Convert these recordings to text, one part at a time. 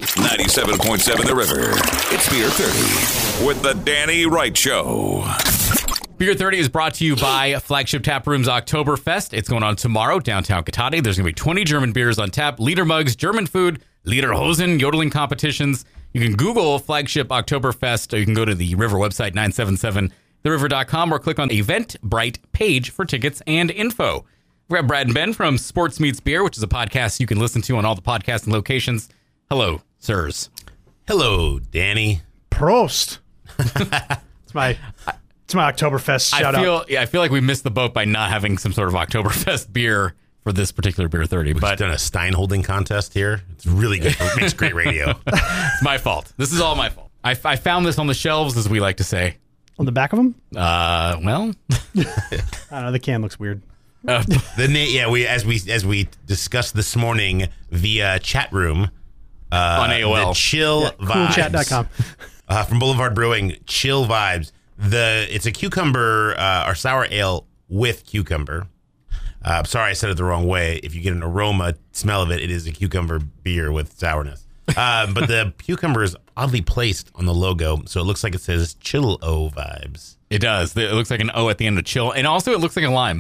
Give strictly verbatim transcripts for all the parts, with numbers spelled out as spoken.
ninety-seven point seven The River. It's Beer thirty with the Danny Wright Show. Beer thirty is brought to you by Flagship Tap Room's Oktoberfest. It's going on tomorrow, downtown Katahdin. There's going to be twenty German beers on tap, liter mugs, German food, lederhosen, yodeling competitions. You can Google Flagship Oktoberfest, or you can go to the River website, nine seven seven the river dot com, or click on the Eventbrite page for tickets and info. We have Brad and Ben from Sports Meets Beer, which is a podcast you can listen to on all the podcasting locations. Hello, sirs. Hello, Danny. Prost. It's my it's my Oktoberfest shout I feel, out. Yeah, I feel like we missed the boat by not having some sort of Oktoberfest beer for this particular Beer thirty. We've but done a Stein holding contest here. It's really good. It makes great radio. It's my fault. This is all my fault. I, I found this on the shelves, as we like to say. On the back of them? Uh, well, I don't know. The can looks weird. uh, The na- yeah, we as we as we discussed this morning via chat room uh, on A O L. the chill Yeah, vibes cool chat dot com. uh, from Boulevard Brewing. Chill vibes. The it's a cucumber uh, or sour ale with cucumber. Uh, sorry, I said it the wrong way. If you get an aroma smell of it, it is a cucumber beer with sourness. Um, but the cucumber is oddly placed on the logo, so it looks like it says Chill-O vibes. it does. It looks like an O at the end of chill. And also, it looks like a lime.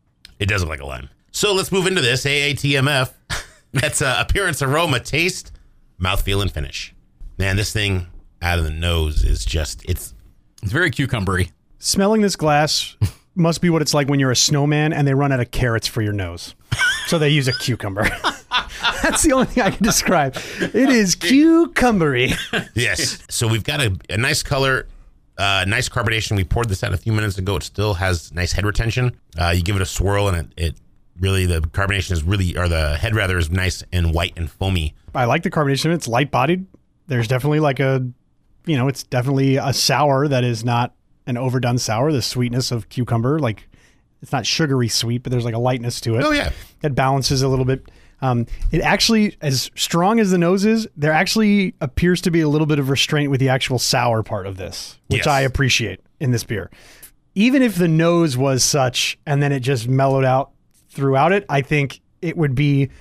It does look like a lime. So let's move into this. A A T M F. That's uh, appearance, aroma, taste, mouthfeel, and finish. Man, this thing out of the nose is just, it's... It's very cucumbery. Smelling this glass must be what it's like when you're a snowman and they run out of carrots for your nose. So they use a cucumber. That's the only thing I can describe. It is cucumbery. Yes. So we've got a, a nice color, uh, nice carbonation. We poured this out a few minutes ago. It still has nice head retention. Uh, you give it a swirl and it, it really, the carbonation is really, or the head rather, is nice and white and foamy. I like the carbonation. It's light bodied. There's definitely like a, you know, it's definitely a sour that is not an overdone sour. The sweetness of cucumber, like it's not sugary sweet, but there's like a lightness to it. Oh, yeah. It balances a little bit. Um, it actually, as strong as the nose is, there actually appears to be a little bit of restraint with the actual sour part of this, which Yes. I appreciate in this beer. Even if the nose was such and then it just mellowed out throughout it, I think it would be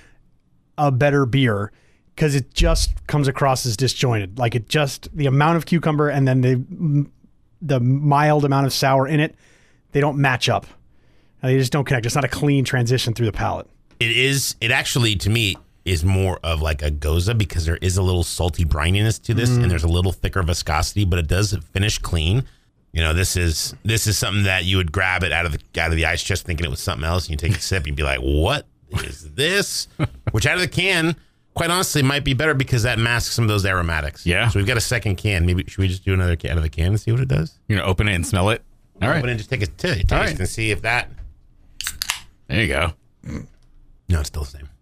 a better beer because it just comes across as disjointed. Like it just, the amount of cucumber and then the the mild amount of sour in it, they don't match up. They just don't connect. It's not a clean transition through the palate. It is, it actually, to me, is more of like a Goza because there is a little salty brininess to this and there's a little thicker viscosity, but it does finish clean. You know, this is this is something that you would grab it out of the out of the ice chest thinking it was something else, and you take a sip and you'd be like, what is this? Which out of the can, quite honestly, might be better because that masks some of those aromatics. Yeah. So we've got a second can. Maybe should we just do another can out of the can and see what it does? You're going to open it and smell it? All right. Open it and just take a t- taste All right. and see if that... There you go. No, it's still the same.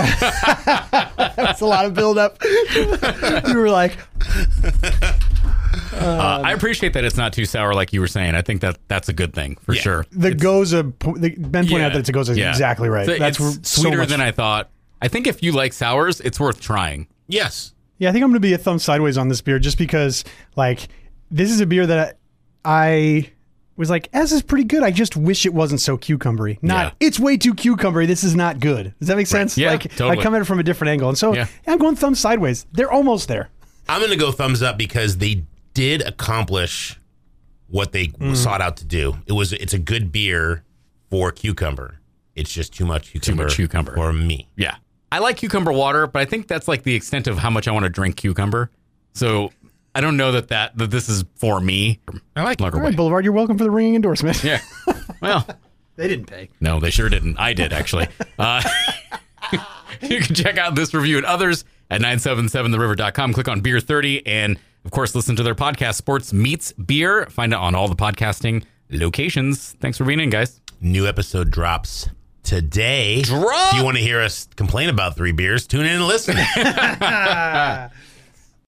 That's a lot of buildup. You were like, Uh, I appreciate that it's not too sour like you were saying. I think that that's a good thing for Yeah. sure. the Goza, the, Ben pointed out that it's a Goza. Yeah. Exactly right. So That's it's so sweeter much- than I thought. I think if you like sours, it's worth trying. Yes. Yeah, I think I'm going to be a thumb sideways on this beer just because, like, this is a beer that I was like, this is pretty good. I just wish it wasn't so cucumbery. Not, Yeah. it's way too cucumbery. This is not good. Does that make sense? Yeah, like, totally. I come at it from a different angle. And so Yeah. I'm going thumb sideways. They're almost there. I'm going to go thumbs up because they did accomplish what they Mm. sought out to do. It was it's a good beer for cucumber. It's just too much cucumber, much cucumber. for me. Yeah. I like cucumber water, but I think that's like the extent of how much I want to drink cucumber. So I don't know that, that, that this is for me. I like Lager All right, Way. Boulevard, you're welcome for the ringing endorsement. Yeah. Well, They didn't pay. no, they sure didn't. I did, actually. Uh, you can check out this review and others at nine seven seven the river dot com. Click on Beer thirty and, of course, listen to their podcast, Sports Meets Beer. Find it on all the podcasting locations. Thanks for being in, guys. New episode drops today. Drop! If you want to hear us complain about three beers, tune in and listen.